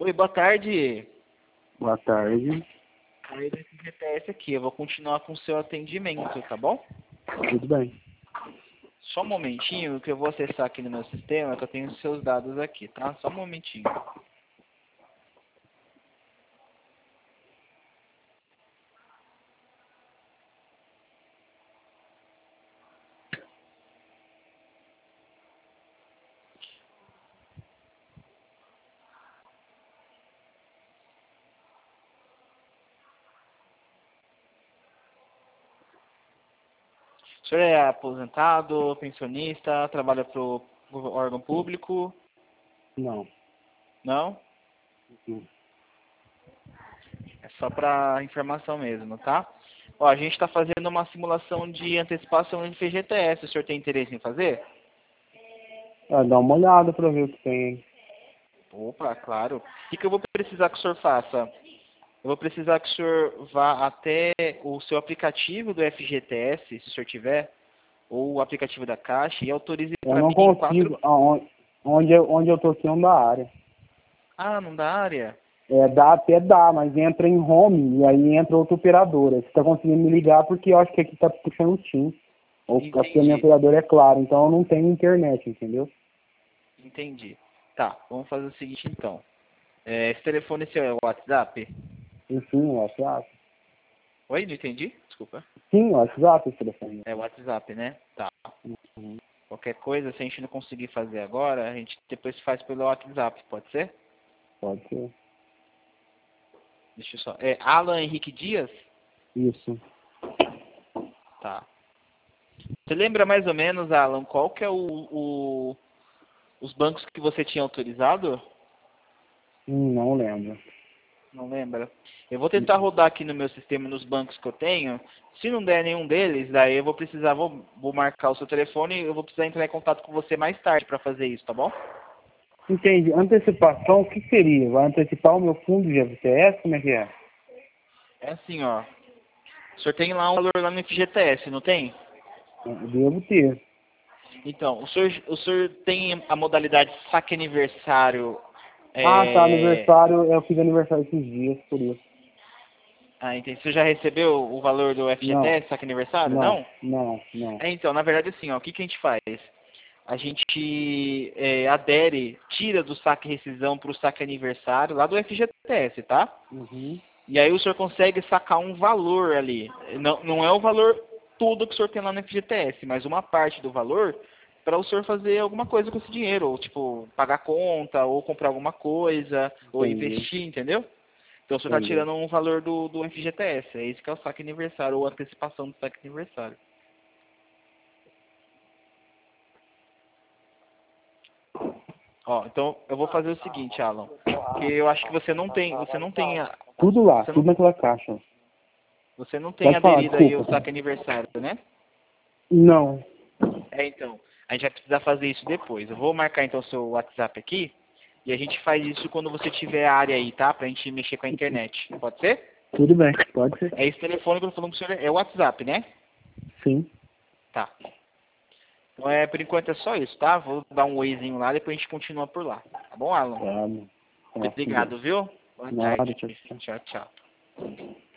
Oi, boa tarde. Boa tarde. Aí do FGTS aqui, eu vou continuar com o seu atendimento, tá bom? Tudo bem. Só um momentinho que eu vou acessar aqui no meu sistema, que eu tenho os seus dados aqui, tá? Só um momentinho. O senhor é aposentado, pensionista, trabalha para o órgão público? Não. Não? Não. É só para informação mesmo, tá? Ó, a gente está fazendo uma simulação de antecipação em FGTS. O senhor tem interesse em fazer? Dá uma olhada pra ver o que tem aí. Opa, claro. O que eu vou precisar que o senhor faça? Eu vou precisar que o senhor vá até o seu aplicativo do FGTS, se o senhor tiver, ou o aplicativo da Caixa, e autorize Eu para não mim em consigo. Onde eu tô aqui não dá área. Ah, não dá área? Dá até dá, mas entra em home e aí entra outra operadora. Você tá conseguindo me ligar porque eu acho que aqui tá puxando o TIM. Ou porque a minha Entendi, operadora é Claro, então eu não tenho internet, entendeu? entendi. Tá, vamos fazer o seguinte então. Esse telefone seu é o WhatsApp? Enfim, o WhatsApp. Oi, não entendi? Desculpa. Sim, o WhatsApp esse telefone. É o WhatsApp, né? Tá. Uhum. Qualquer coisa, se a gente não conseguir fazer agora, a gente depois faz pelo WhatsApp, pode ser? Pode ser. Deixa eu só. É Alan Henrique Dias? Isso. Tá. Você lembra mais ou menos, Alan, qual que é os bancos que você tinha autorizado? Não lembro. Não lembra? Eu vou tentar rodar aqui no meu sistema nos bancos que eu tenho. Se não der nenhum deles, daí eu vou precisar, vou marcar o seu telefone e eu vou precisar entrar em contato com você mais tarde para fazer isso, tá bom? Entendi. Antecipação, o que seria? Vai antecipar o meu fundo de FGTS? Como é que é? É assim, ó. O senhor tem lá um valor lá no FGTS, não tem? Eu devo ter. Então, o senhor tem a modalidade saque aniversário. Ah, tá. Aniversário. Eu fiz aniversário esses dias, por isso. Entendi. Você já recebeu o valor do Não, FGTS, saque aniversário? não, Não? não, não. Então, na verdade, assim, ó, o que a gente faz? A gente adere, tira do saque rescisão para o saque aniversário lá do FGTS, tá? Uhum. E aí o senhor consegue sacar um valor ali. Não é o valor todo que o senhor tem lá no FGTS, mas uma parte do valor para o senhor fazer alguma coisa com esse dinheiro, ou tipo, pagar conta, ou comprar alguma coisa, ou Entendi, investir, entendeu? Então o senhor está entendi. tirando um valor do FGTS, é isso que é o saque aniversário, ou antecipação do saque aniversário. Ó, então eu vou fazer o seguinte, Alan, que eu acho que Tudo lá, você tudo não, naquela caixa. você não tem Pode falar, aderido aí ao desculpa. saque aniversário, né? Não. Então, a gente vai precisar fazer isso depois. Eu vou marcar então o seu WhatsApp aqui e a gente faz isso quando você tiver a área aí, tá? Pra gente mexer com a internet. Pode ser? Tudo bem, pode ser. É esse telefone que eu tô falando com o senhor, é o WhatsApp, né? Sim. Tá. Então, por enquanto é só isso, tá? Vou dar um oizinho lá, depois a gente continua por lá. Tá bom, Alan? Tá, tá, com Deus. Obrigado, viu? Boa Nada, tarde. tchau, tchau. Tchau, tchau.